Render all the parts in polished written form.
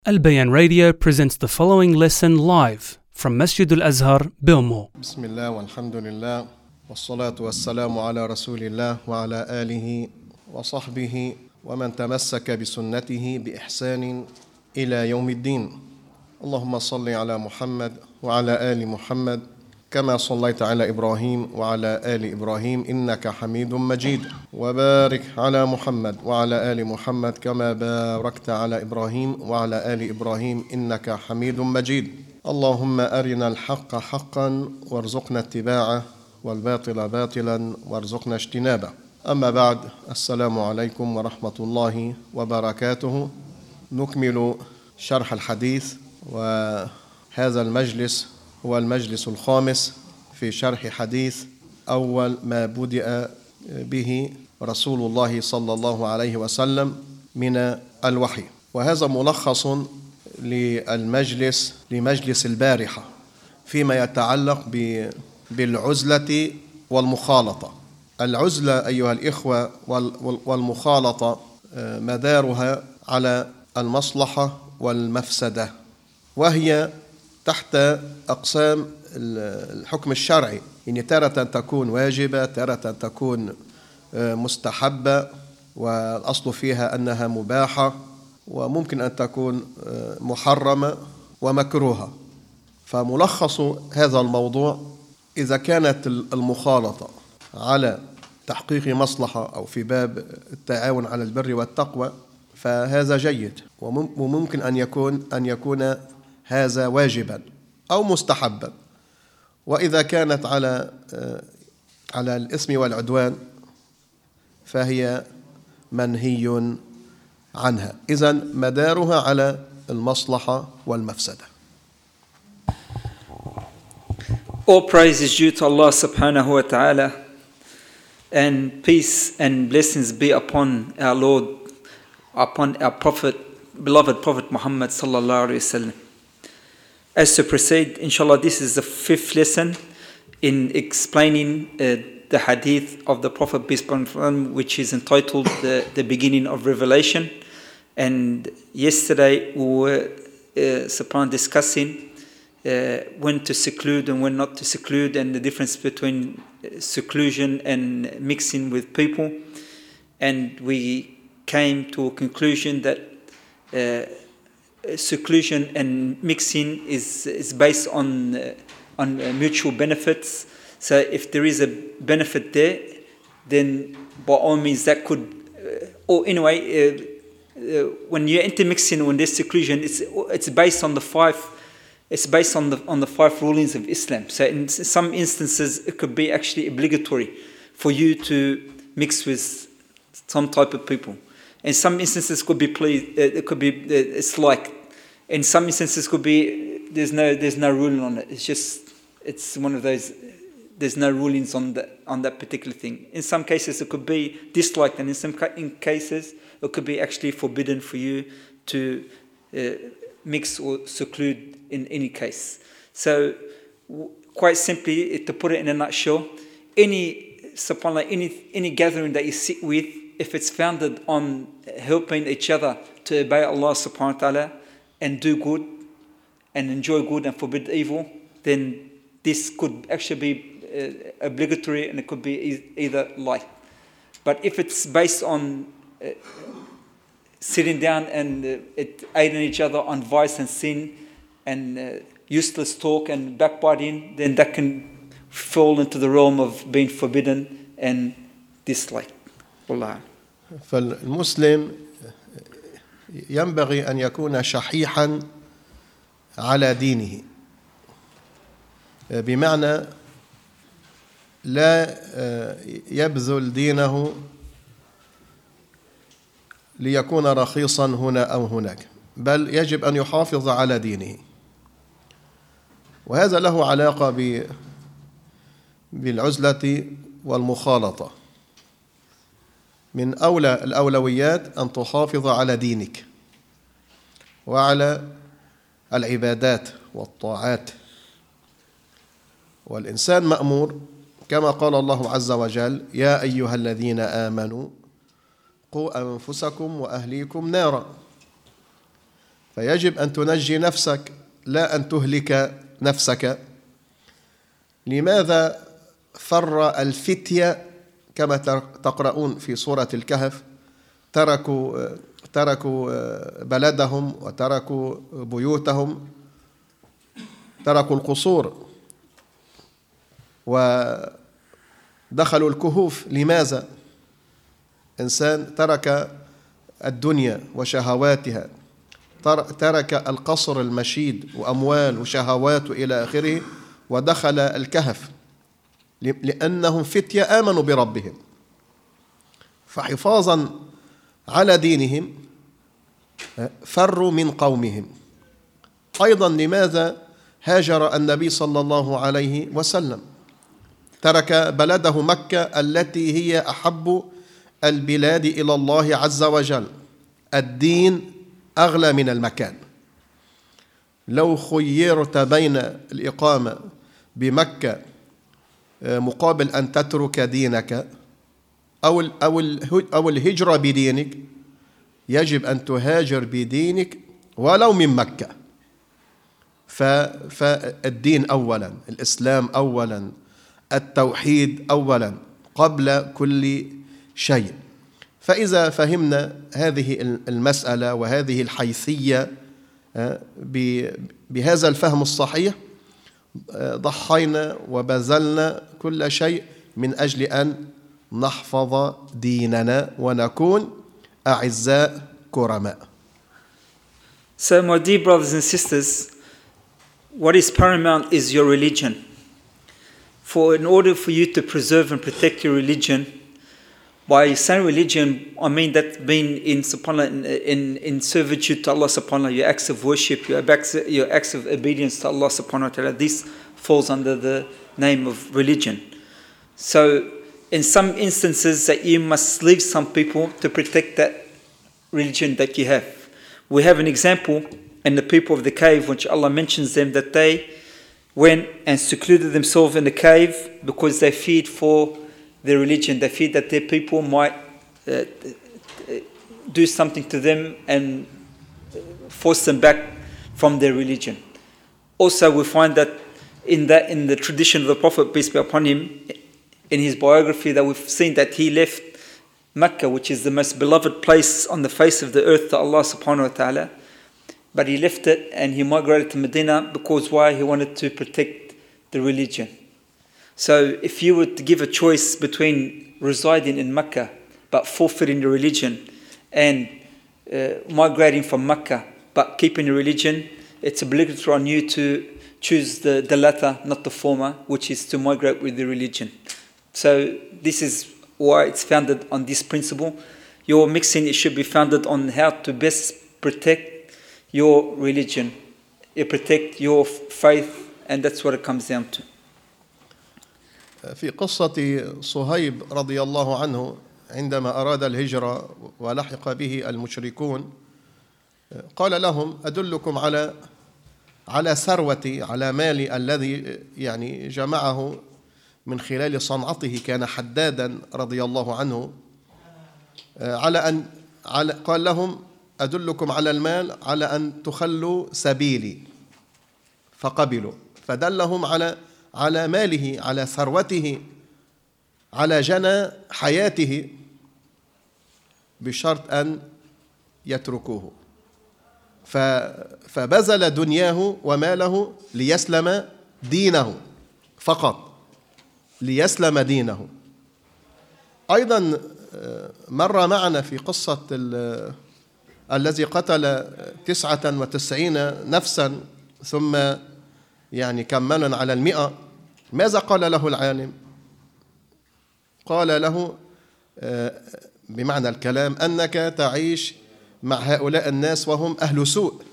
Al Bayan Radio presents the following lesson live from Masjid Al-Azhar, Bilmo. بسم الله والحمد لله والصلاة والسلام على رسول الله وعلى آله وصحبه ومن تمسك بسنته بإحسان إلى يوم الدين. اللهم صل على محمد وعلى آل محمد كما صليت على إبراهيم وعلى آل إبراهيم إنك حميد مجيد، وبارك على محمد وعلى آل محمد كما باركت على إبراهيم وعلى آل إبراهيم إنك حميد مجيد. اللهم أرنا الحق حقا وارزقنا اتباعه والباطل باطلا وارزقنا اجتنابه. أما بعد، السلام عليكم ورحمة الله وبركاته. نكمل شرح الحديث، وهذا المجلس هو المجلس الخامس في شرح حديث أول ما بدأ به رسول الله صلى الله عليه وسلم من الوحي، وهذا ملخص لمجلس البارحة فيما يتعلق بالعزلة والمخالطة. العزلة أيها الإخوة والمخالطة مدارها على المصلحة والمفسدة، وهي تحت أقسام الحكم الشرعي، يعني تارة تكون واجبة، تارة تكون مستحبة، والأصل فيها أنها مباحة، وممكن أن تكون محرمة ومكروهة. فملخص هذا الموضوع: إذا كانت المخالطة على تحقيق مصلحة أو في باب التعاون على البر والتقوى فهذا جيد، وممكن أن يكون هذا واجبا أو مستحبا. وإذا كانت على الإثم والعدوان فهي منهي عنها. إذن مدارها على المصلحة والمفسدة. All praise is due to Allah subhanahu wa ta'ala, and peace and blessings be upon our Lord, upon our Prophet, beloved Prophet Muhammad sallallahu alayhi wa sallam. As to proceed, inshallah, this is the fifth lesson in explaining the hadith of the Prophet, peace be upon him, which is entitled the beginning of revelation. And yesterday we were discussing when to seclude and when not to seclude, and the difference between seclusion and mixing with people. And we came to a conclusion that seclusion and mixing is based on mutual benefits. So if there is a benefit there, then by all means that could, or anyway, when you're intermixing, when there's seclusion, it's based on the five. It's based on the five rulings of Islam. So in some instances, it could be actually obligatory for you to mix with some type of people. In some instances, could be it's like. In some instances, could be there's no ruling on it. It's one of those. There's no rulings on that particular thing. In some cases, it could be disliked, and in some cases, it could be actually forbidden for you to mix or seclude in any case. So, quite simply, to put it in a nutshell, any gathering that you sit with, if it's founded on helping each other to obey Allah subhanahu wa ta'ala and do good and enjoy good and forbid evil, then this could actually be obligatory, and it could be either like. But if it's based on sitting down and aiding each other on vice and sin and useless talk and backbiting, then that can fall into the realm of being forbidden and disliked. Allah. فالمسلم ينبغي أن يكون شحيحا على دينه، بمعنى لا يبذل دينه ليكون رخيصا هنا أو هناك، بل يجب أن يحافظ على دينه. وهذا له علاقة بالعزلة والمخالطة. من أولى الأولويات أن تحافظ على دينك وعلى العبادات والطاعات. والإنسان مأمور كما قال الله عز وجل: يا أيها الذين آمنوا قوا أنفسكم وأهليكم نارا. فيجب أن تنجي نفسك لا أن تهلك نفسك. لماذا فر الفتية كما تقرؤون في سورة الكهف؟ تركوا بلدهم وتركوا بيوتهم، تركوا القصور ودخلوا الكهوف. لماذا؟ إنسان ترك الدنيا وشهواتها، ترك القصر المشيد وأموال وشهوات إلى آخره، ودخل الكهف لأنهم فتية آمنوا بربهم. فحفاظا على دينهم فروا من قومهم. أيضا لماذا هاجر النبي صلى الله عليه وسلم؟ ترك بلده مكة التي هي أحب البلاد إلى الله عز وجل. الدين أغلى من المكان. لو خيرت بين الإقامة بمكة مقابل أن تترك دينك أو الهجرة بدينك، يجب أن تهاجر بدينك ولو من مكة. فالدين أولا، الإسلام أولا، التوحيد أولا قبل كل شيء. فإذا فهمنا هذه المسألة وهذه الحيثية بهذا الفهم الصحيح، ضحينا وبذلنا كل شيء من أجل أن نحفظ ديننا ونكون أعزاء كرماء. So my dear brothers and sisters, what is paramount is your religion. In order for you to preserve and protect your religion, by saying religion, I mean that being in servitude to Allah subhanahu wa ta'ala, your acts of worship, your acts of obedience to Allah subhanahu wa ta'ala, this falls under the name of religion. So in some instances that you must leave some people to protect that religion that you have. We have an example in the people of the cave, which Allah mentions them, that they went and secluded themselves in the cave because they feared for their religion. They feared that their people might do something to them and force them back from their religion. Also, we find that in the tradition of the Prophet, peace be upon him, in his biography, that we've seen that he left Mecca, which is the most beloved place on the face of the earth to Allah subhanahu wa ta'ala, but he left it and he migrated to Medina because why? He wanted to protect the religion. So if you were to give a choice between residing in Mecca but forfeiting the religion and migrating from Mecca but keeping the religion, it's obligatory on you to choose the latter, not the former, which is to migrate with the religion. So this is why it's founded on this principle. Your mixing, it should be founded on how to best protect your religion, protect your faith, and that's what it comes down to. في قصة صهيب رضي الله عنه عندما أراد الهجرة ولحق به المشركون، قال لهم: أدلكم على ثروتي، على مالي الذي يعني جمعه من خلال صنعته. كان حدادا رضي الله عنه. قال لهم: أدلكم على المال على أن تخلوا سبيلي، فقبلوا. فدلهم على ماله، على ثروته، على جنى حياته، بشرط أن يتركوه. فبذل دنياه وماله ليسلم دينه فقط، ليسلم دينه. أيضا مر معنا في قصة الذي قتل 99 نفسا ثم يعني كملا على 100. ماذا قال له العالم؟ قال له بمعنى الكلام أنك تعيش مع هؤلاء الناس وهم أهل سوء،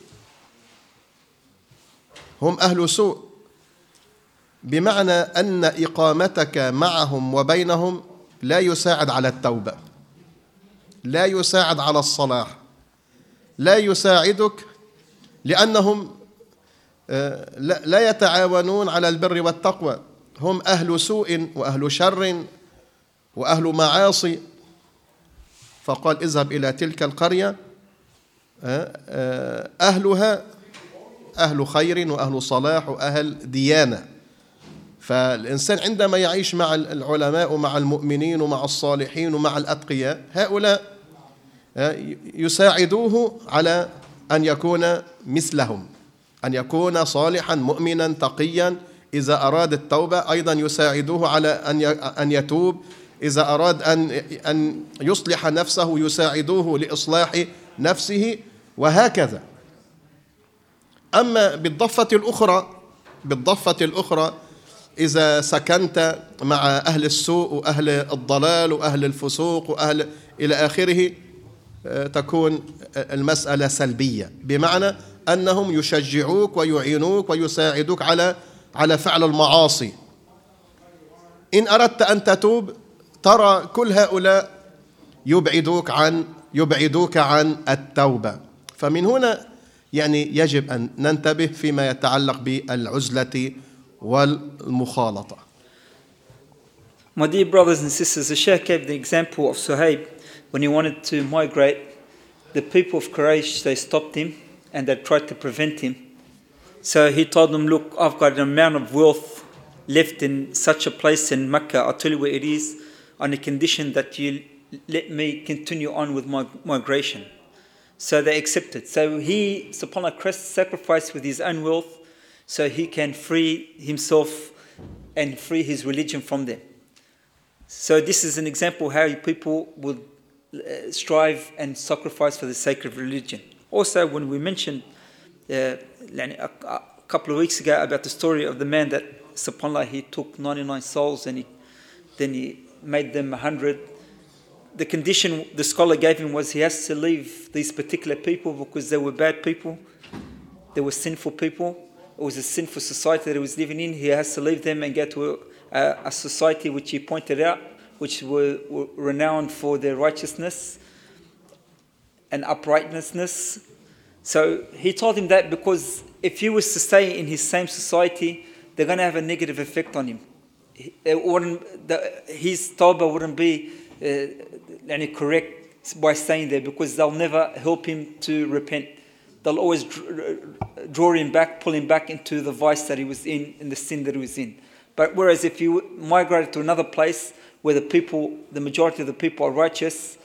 هم أهل سوء، بمعنى أن إقامتك معهم وبينهم لا يساعد على التوبة، لا يساعد على الصلاح، لا يساعدك، لأنهم لا يتعاونون على البر والتقوى. هم أهل سوء وأهل شر وأهل معاصي. فقال: اذهب إلى تلك القرية أهلها أهل خير وأهل صلاح وأهل ديانة. فالإنسان عندما يعيش مع العلماء ومع المؤمنين ومع الصالحين ومع الأتقياء، هؤلاء يساعدوه على أن يكون مثلهم، أن يكون صالحا مؤمنا تقيا. إذا أراد التوبة أيضا يساعدوه على أن يتوب. إذا أراد أن يصلح نفسه يساعدوه لإصلاح نفسه، وهكذا. أما بالضفة الأخرى إذا سكنت مع أهل السوء وأهل الضلال وأهل الفسوق وأهل إلى آخره، تكون المسألة سلبية، بمعنى أنهم يشجعوك ويعينوك ويساعدوك على فعل المعاصي. إن أردت أن تتوب ترى كل هؤلاء يبعدوك عن التوبة. فمن هنا يعني يجب أن ننتبه فيما يتعلق بالعزلة والمخالطة. My dear brothers and sisters, the Shaykh gave the example of Suhaib when he wanted to migrate. The people of Quraysh, they stopped him and they tried to prevent him. So he told them, look, I've got an amount of wealth left in such a place in Mecca. I'll tell you where it is, on the condition that you let me continue on with my migration. So they accepted. So he, subhanAllah, sacrificed with his own wealth so he can free himself and free his religion from them. So this is an example how people would strive and sacrifice for the sake of religion. Also, when we mentioned a couple of weeks ago about the story of the man that, subhanAllah, he took 99 souls and then he made them 100. The condition the scholar gave him was he has to leave these particular people because they were bad people, they were sinful people. It was a sinful society that he was living in. He has to leave them and go to a society which he pointed out, which were renowned for their righteousness and uprightness. So he told him that because if he was to stay in his same society, they're going to have a negative effect on him. His tawbah wouldn't be correct by staying there because they'll never help him to repent. They'll always draw him back, pull him back into the vice that he was in the sin that he was in. But whereas if you migrate to another place where the majority of the people are righteous,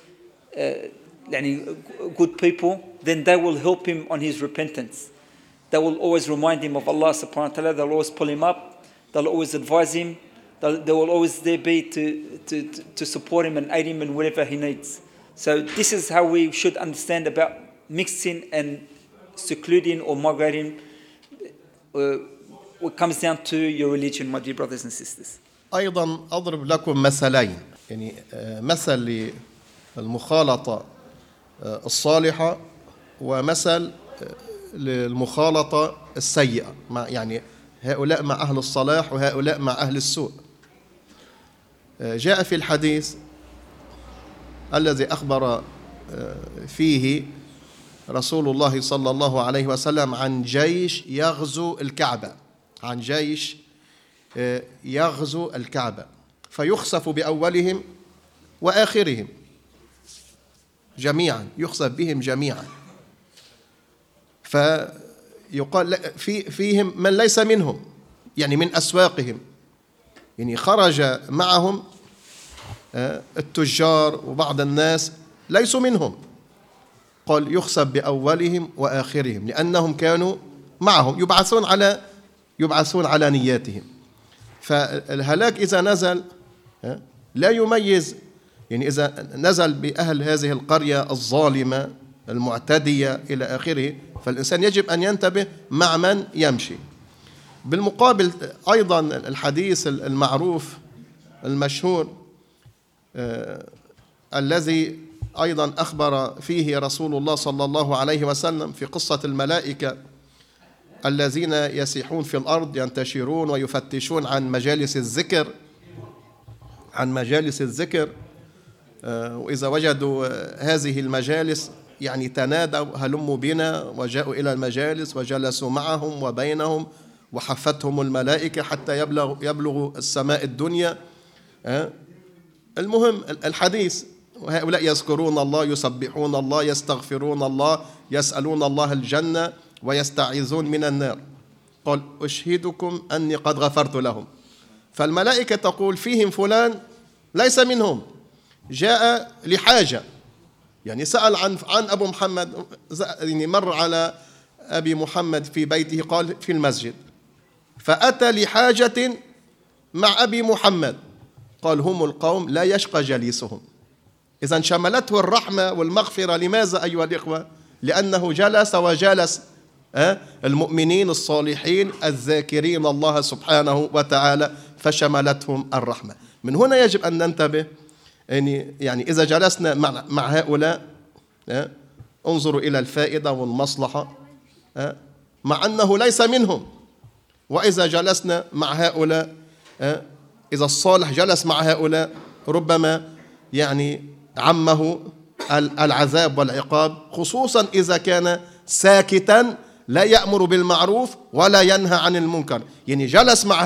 good people, then they will help him on his repentance. They will always remind him of Allah subhanahu wa ta'ala. They'll always pull him up. They'll always advise him. They will always there be to support him and aid him in whatever he needs. So this is how we should understand about mixing and secluding or migrating. What comes down to your religion, my dear brothers and sisters. أيضا أضرب لكم مثلين، يعني مثل للمخالطة الصالحة ومثل للمخالطة السيئة، يعني هؤلاء مع أهل الصلاح وهؤلاء مع أهل السوء. جاء في الحديث الذي أخبر فيه رسول الله صلى الله عليه وسلم عن جيش يغزو الكعبة، عن جيش يغزو الكعبة فيخسف بأولهم وآخرهم جميعا، يخسف بهم جميعا. فيقال فيهم من ليس منهم، يعني من أسواقهم، يعني خرج معهم التجار وبعض الناس ليسوا منهم. قال يخسف بأولهم وآخرهم لأنهم كانوا معهم يبعثون على نياتهم. فالهلاك إذا نزل لا يميز، يعني إذا نزل بأهل هذه القرية الظالمة المعتدية إلى آخره، فالإنسان يجب أن ينتبه مع من يمشي. بالمقابل أيضا الحديث المعروف المشهور الذي أيضا أخبر فيه رسول الله صلى الله عليه وسلم في قصة الملائكة الذين يسيحون في الأرض ينتشرون ويفتشون عن مجالس الذكر، وإذا وجدوا هذه المجالس يعني تنادوا هلموا بنا، وجاءوا إلى المجالس وجلسوا معهم وبينهم وحفتهم الملائكة حتى يبلغوا السماء الدنيا. المهم الحديث وهؤلاء يذكرون الله، يسبحون الله، يستغفرون الله، يسألون الله الجنة ويستعيذون من النار. قال أشهدكم أني قد غفرت لهم. فالملائكة تقول فيهم فلان ليس منهم، جاء لحاجة، يعني سأل عن أبو محمد، يعني مر على أبي محمد في بيته، قال في المسجد، فأتى لحاجة مع أبي محمد، قال هم القوم لا يشقى جليسهم. إذن شملته الرحمة والمغفرة. لماذا أيها الإخوة؟ لأنه جلس وجالس المؤمنين الصالحين الذاكرين الله سبحانه وتعالى، فشملتهم الرحمة. من هنا يجب أن ننتبه، يعني إذا جلسنا مع هؤلاء انظروا إلى الفائدة والمصلحة مع أنه ليس منهم. وإذا جلسنا مع هؤلاء، إذا الصالح جلس مع هؤلاء ربما يعني عمه العذاب والعقاب، خصوصا إذا كان ساكتا لا يأمر بالمعروف ولا ينهى عن المنكر. يعني جلس مع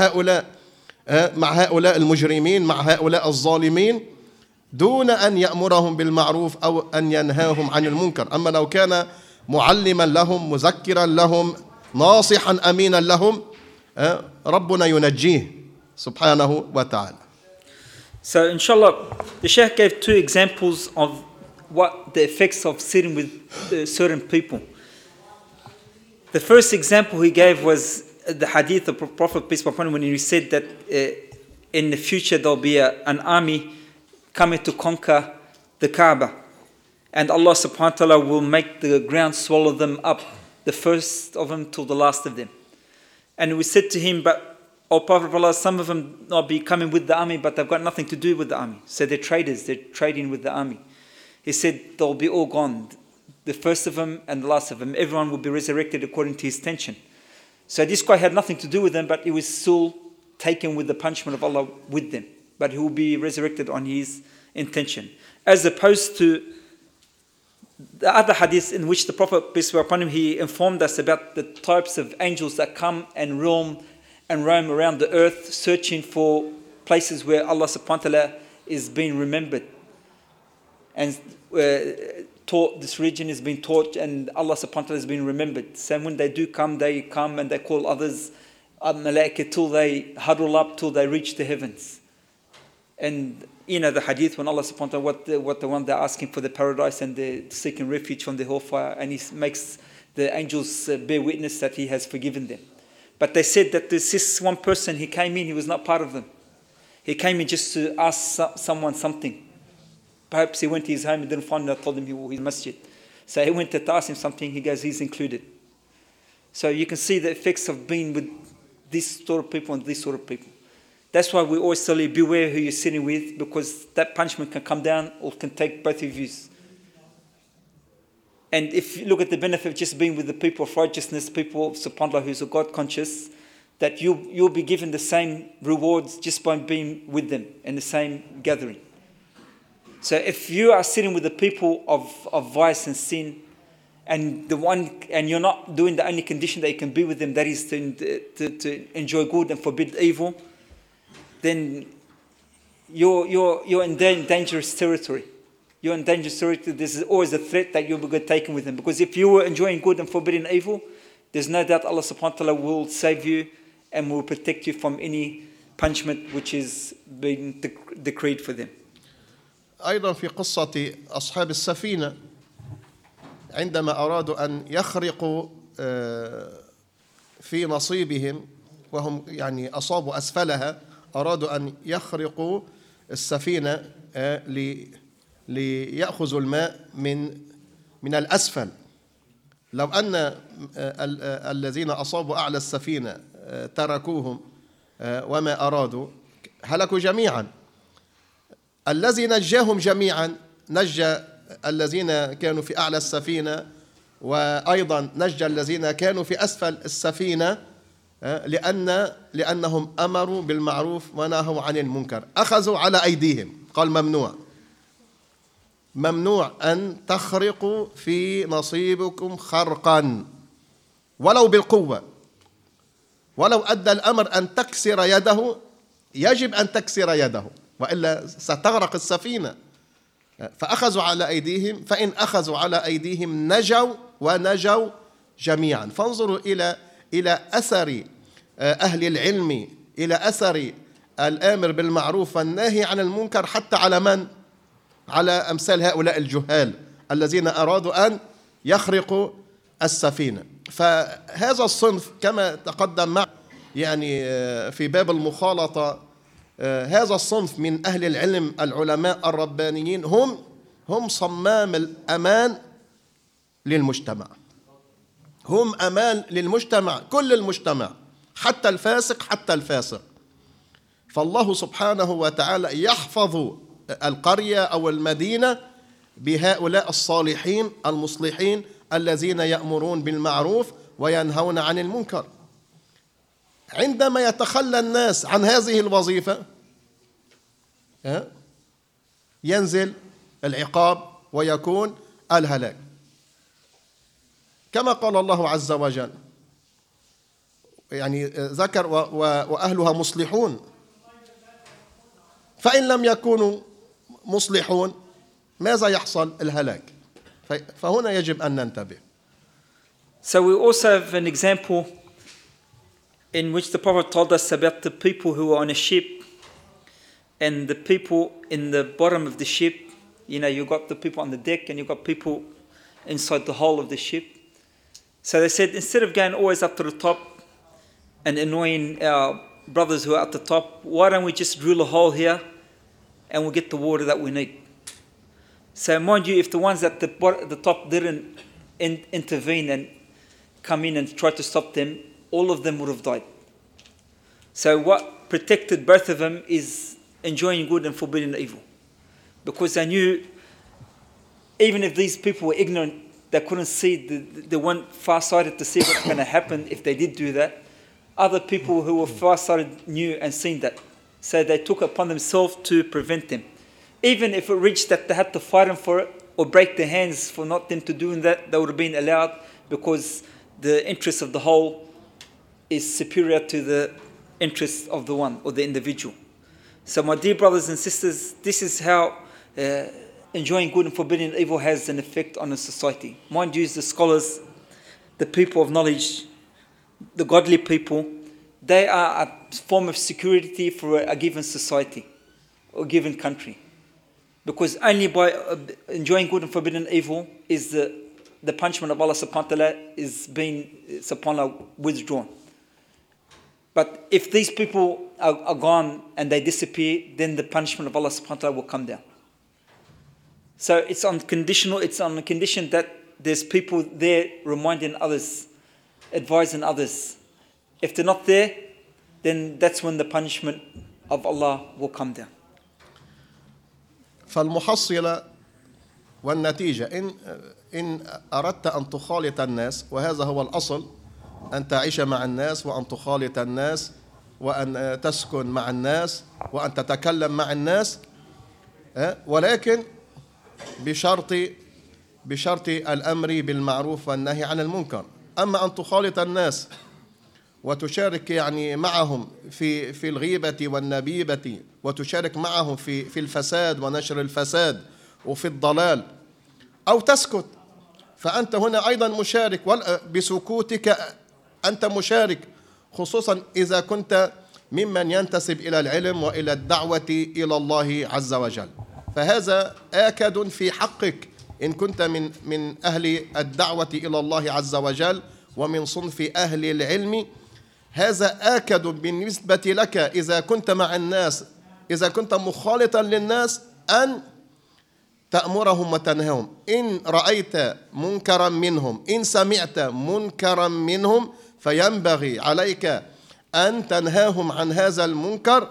هؤلاء المجرمين، مع هؤلاء الظالمين، دون أن يأمرهم بالمعروف أو أن ينهاهم عن المنكر. أما لو كان معلما لهم، مذكرا لهم، ناصحا أمينا لهم، ربنا ينجيه سبحانه وتعالى. So inshallah, the Shaykh gave two examples of what the effects of sitting with certain people. The first example he gave was the hadith of Prophet peace be upon him, when he said that in the future there will be an army coming to conquer the Kaaba, and Allah subhanahu wa ta'ala will make the ground swallow them up, the first of them till the last of them. And we said to him, but O Prophet of Allah, some of them will be coming with the army, but they've got nothing to do with the army. So they're traders, they're trading with the army. He said they'll be all gone, the first of them and the last of them. Everyone will be resurrected according to his intention. So this guy had nothing to do with them, but he was still taken with the punishment of Allah with them. But he will be resurrected on his intention. As opposed to the other hadith in which the Prophet, peace be upon him, he informed us about the types of angels that come and roam around the earth, searching for places where Allah subhanahu wa ta'ala is being remembered. And taught, this region is being taught, and Allah subhanahu wa ta'ala is being remembered. So when they do come, they come and they call others malaika till they huddle up, till they reach the heavens. And you know the hadith when Allah subhanahu wa ta'ala, what the one they're asking for the paradise and they're seeking refuge from the hellfire, and He makes the angels bear witness that He has forgiven them. But they said that this one person, he came in, he was not part of them. He came in just to ask someone something. Perhaps he went to his home and didn't find it. I told him he was in masjid. So he went to ask him something. He goes, he's included. So you can see the effects of being with this sort of people and this sort of people. That's why we always tell you, beware who you're sitting with, because that punishment can come down or can take both of you. And if you look at the benefit of just being with the people of righteousness, people, subhanAllah, who's a God conscious, that you'll be given the same rewards just by being with them in the same gathering. So if you are sitting with the people of vice and sin, and you're not doing the only condition that you can be with them, that is to enjoy good and forbid evil, then you're in dangerous territory. You're in dangerous territory. There's always a threat that you'll be taken with them. Because if you were enjoying good and forbidding evil, there's no doubt Allah subhanahu wa ta'ala will save you and will protect you from any punishment which is being decreed for them. أيضا في قصة أصحاب السفينة عندما أرادوا أن يخرقوا في نصيبهم وهم يعني أصابوا أسفلها، أرادوا أن يخرقوا السفينة ليأخذوا الماء من الأسفل. لو أن الذين أصابوا أعلى السفينة تركوهم وما أرادوا هلكوا جميعا. الذي نجاهم جميعا نجى الذين كانوا في أعلى السفينة، وأيضا نجى الذين كانوا في أسفل السفينة، لأنهم أمروا بالمعروف ونهوا عن المنكر. أخذوا على أيديهم، قال ممنوع أن تخرقوا في نصيبكم خرقا ولو بالقوة، ولو أدى الأمر أن تكسر يده يجب أن تكسر يده، وإلا ستغرق السفينة. فأخذوا على أيديهم، فإن أخذوا على أيديهم نجوا جميعا. فانظروا إلى أثر أهل العلم، إلى أثر الآمر بالمعروف والناهي عن المنكر، حتى على من؟ على أمثال هؤلاء الجهال الذين أرادوا أن يخرقوا السفينة. فهذا الصنف كما تقدم مع يعني في باب المخالطة، هذا الصنف من أهل العلم العلماء الربانيين هم صمام الأمان للمجتمع، هم أمان للمجتمع، كل المجتمع، حتى الفاسق. فالله سبحانه وتعالى يحفظ القرية أو المدينة بهؤلاء الصالحين المصلحين الذين يأمرون بالمعروف وينهون عن المنكر. عندما يتخلى الناس عن هذه الوظيفة ينزل العقاب ويكون الهلاك، كما قال الله عز وجل، يعني ذكر وأهلها مصلحون. فإن لم يكونوا مصلحون ماذا يحصل؟ الهلاك. فهنا يجب أن ننتبه. So we also have an example in which the Prophet told us about the people who were on a ship and the people in the bottom of the ship. You know, you got the people on the deck and you got people inside the hull of the ship. So they said, instead of going always up to the top and annoying our brothers who are at the top, why don't we just drill a hole here and we'll get the water that we need? So mind you, if the ones at the top didn't intervene and come in and try to stop them, all of them would have died. So what protected both of them is enjoying good and forbidding evil. Because they knew, even if these people were ignorant, they couldn't see, they weren't far-sighted to see what's going to happen if they did do that. Other people who were far-sighted knew and seen that. So they took upon themselves to prevent them. Even if it reached that they had to fight them for it or break their hands for not them to doing that, they would have been allowed, because the interest of the whole is superior to the interest of the one or the individual. So my dear brothers and sisters, this is how enjoying good and forbidding evil has an effect on a society. Mind you, the scholars, the people of knowledge, the godly people, they are a form of security for a given society or given country. Because only by enjoying good and forbidding evil is the punishment of Allah subhanahu wa ta'ala is being subhanAllah withdrawn. But if these people are gone and they disappear, then the punishment of Allah subhanahu wa ta'ala will come down. So it's unconditional, it's on the condition that there's people there reminding others, advising others. If they're not there, then that's when the punishment of Allah will come down. فالمحصلة والنتيجة إن أردت أن تخالط الناس، وهذا هو الأصل، أن تعيش مع الناس وأن تخالط الناس وأن تسكن مع الناس وأن تتكلم مع الناس، ولكن بشرط الأمر بالمعروف والنهي عن المنكر. أما أن تخالط الناس وتشارك يعني معهم في الغيبة والنبيبة، وتشارك معهم في الفساد ونشر الفساد وفي الضلال، أو تسكت، فأنت هنا أيضا مشارك، بسكوتك أنت مشارك، خصوصا إذا كنت ممن ينتسب إلى العلم وإلى الدعوة إلى الله عز وجل. فهذا آكد في حقك إن كنت من أهل الدعوة إلى الله عز وجل ومن صنف أهل العلم. هذا آكد بالنسبة لك إذا كنت مع الناس، إذا كنت مخالطا للناس، أن تأمرهم وتنهاهم. إن رأيت منكرا منهم، إن سمعت منكرا منهم، فينبغي عليك أن تنهاهم عن هذا المنكر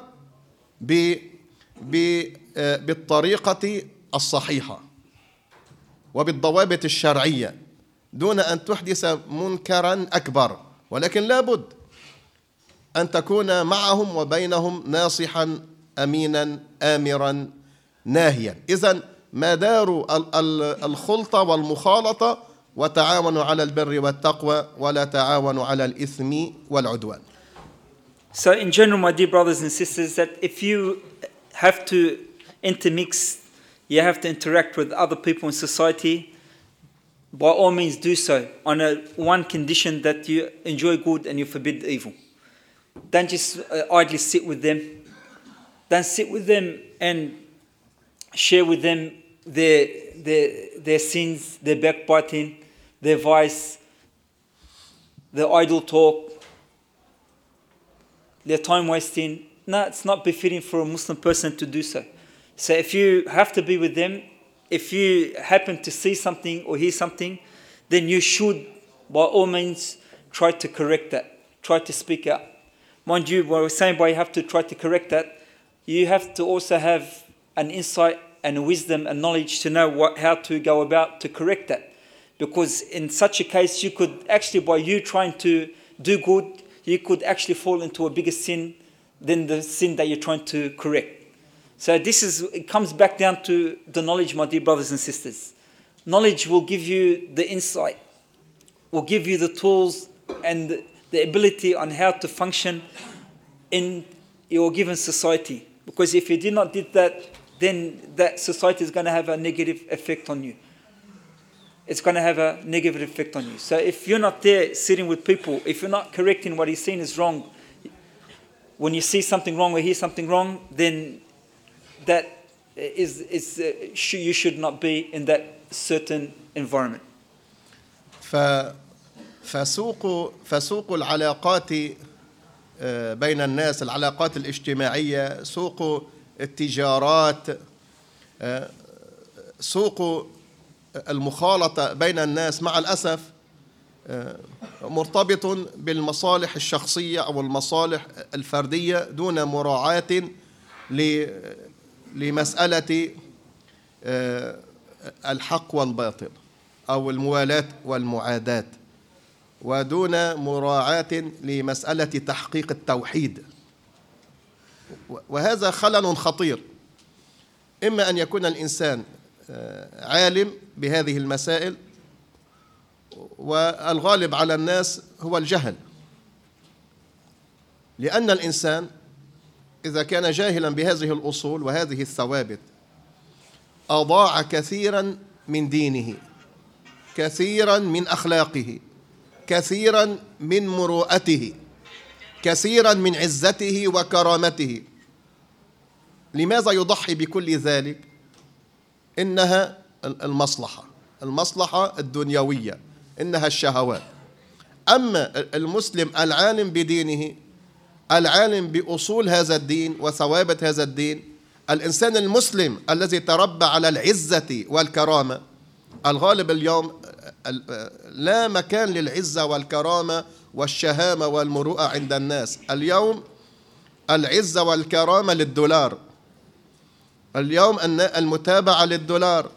بالطريقة الصحيحة وبالضوابط الشرعية، دون أن تحدث منكرا أكبر. ولكن لابد أن تكون معهم وبينهم ناصحا أمينا آمرا ناهيا. إذن مدار الخلطة والمخالطة: وتعاونوا على البر والتقوى ولا تعاونوا على الإثم والعدوان. So in general, my dear brothers and sisters, that if you have to intermix you have to interact with other people in society, by all means do so on one condition, that you enjoy good and you forbid evil. Don't just idly sit with them. Don't sit with them and share with them their sins, their backbiting, their vice, their idle talk, their time wasting. No, it's not befitting for a Muslim person to do so. So if you have to be with them, if you happen to see something or hear something, then you should, by all means, try to correct that. Try to speak out. Mind you, what we're saying by you have to try to correct that, you have to also have an insight and wisdom and knowledge to know how to go about to correct that. Because in such a case, you could actually, by you trying to do good, you could actually fall into a bigger sin than the sin that you're trying to correct. So it comes back down to the knowledge, my dear brothers and sisters. Knowledge will give you the insight, will give you the tools and the ability on how to function in your given society. Because if you did not do that, then that society is going to have a negative effect on you. It's going to have a negative effect on you. So if you're not there sitting with people, if you're not correcting what he's saying is wrong, when you see something wrong or hear something wrong, then that you should not be in that certain environment. فسوق العلاقات بين الناس، العلاقات الاجتماعية، سوق التجارات، سوق المخالطة بين الناس مع الأسف مرتبط بالمصالح الشخصية أو المصالح الفردية دون مراعاة لمسألة الحق والباطل أو الموالاة والمعاداة، ودون مراعاة لمسألة تحقيق التوحيد. وهذا خلل خطير. إما أن يكون الإنسان عالم بهذه المسائل، والغالب على الناس هو الجهل، لأن الإنسان إذا كان جاهلا بهذه الأصول وهذه الثوابت أضاع كثيرا من دينه، كثيرا من أخلاقه، كثيرا من مروءته، كثيرا من عزته وكرامته. لماذا يضحي بكل ذلك؟ إنها المصلحة الدنيوية، إنها الشهوات. أما المسلم العالم بدينه، العالم بأصول هذا الدين وثوابت هذا الدين، الإنسان المسلم الذي تربى على العزة والكرامة، الغالب اليوم لا مكان للعزة والكرامة والشهامة والمروءة عند الناس. اليوم العزة والكرامة للدولار، اليوم المتابعة للدولار،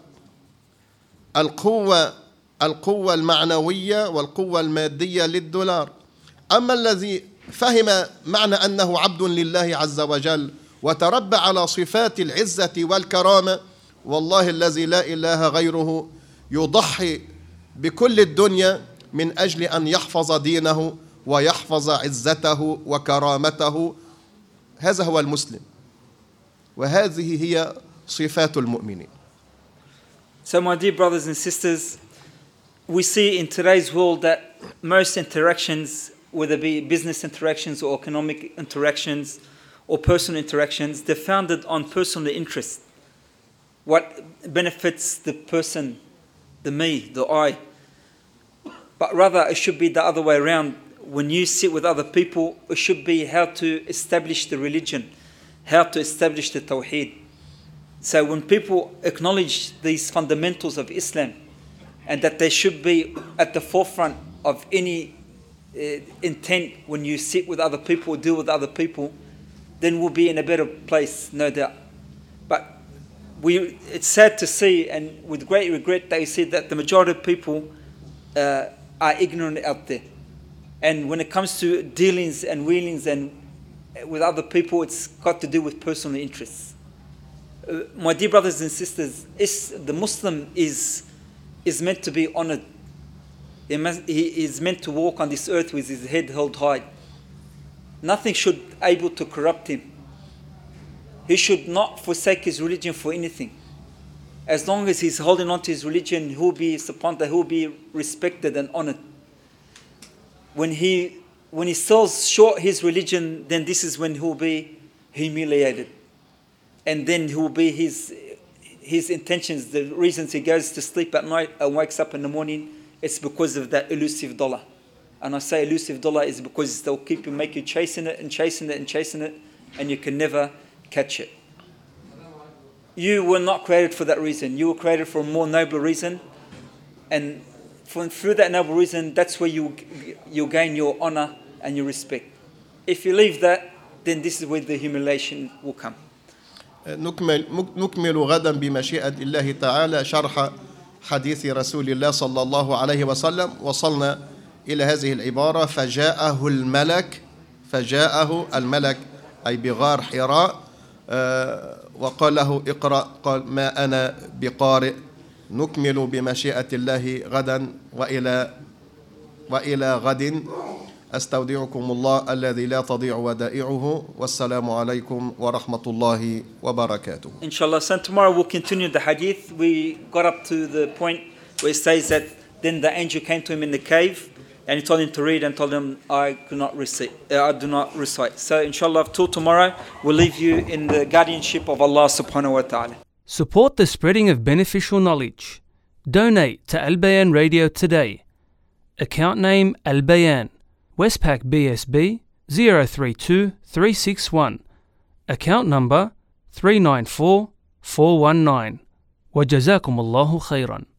القوة المعنوية والقوة المادية للدولار. أما الذي فهم معنى أنه عبد لله عز وجل وتربى على صفات العزة والكرامة، والله الذي لا إله غيره يضحي بكل الدنيا من أجل أن يحفظ دينه ويحفظ عزته وكرامته. هذا هو المسلم، وهذه هي صفات المؤمنين. So my dear brothers and sisters, we see in today's world that most interactions, whether it be business interactions or economic interactions or personal interactions, they're founded on personal interest. What benefits the person, the me, the I. But rather it should be the other way around. When you sit with other people, it should be how to establish the religion, how to establish the Tawheed. So when people acknowledge these fundamentals of Islam and that they should be at the forefront of any intent when you sit with other people or deal with other people, then we'll be in a better place, no doubt. But it's sad to see, and with great regret, that you see that the majority of people are ignorant out there. And when it comes to dealings and wheelings and with other people, it's got to do with personal interests. My dear brothers and sisters, the Muslim is meant to be honored. He is meant to walk on this earth with his head held high. Nothing should be able to corrupt him. He should not forsake his religion for anything. As long as he's holding on to his religion, he'll be respected and honored. When he sells short his religion, then this is when he'll be humiliated. And then he'll be his intentions, the reasons he goes to sleep at night and wakes up in the morning, it's because of that elusive dollar. And I say elusive dollar is because they'll make you chasing it and chasing it and chasing it, and you can never catch it. You were not created for that reason. You were created for a more noble reason. And through that noble reason, that's where you gain your honor and your respect. If you leave that, then this is where the humiliation will come. نكمل غدا بمشيئة الله تعالى شرح حديث رسول الله صلى الله عليه وسلم. وصلنا إلى هذه العبارة: فجاءه الملك أي بغار حراء وقال له اقرأ، قال ما أنا بقارئ. نكمل بمشيئة الله غدا، وإلى غد. أستودعكم الله الذي لا تضيع ودائعه، والسلام عليكم ورحمة الله وبركاته. Inshallah, so tomorrow we'll continue the hadith. We got up to the point where it says that then the angel came to him in the cave and he told him to read and told him, I do not recite. So inshallah, till tomorrow, we'll leave you in the guardianship of Allah subhanahu wa ta'ala. Support the spreading of beneficial knowledge. Donate to Al Bayan Radio today. Account name Al Bayan, Westpac BSB 032361. Account number 394419. وجزاكم الله خيرا.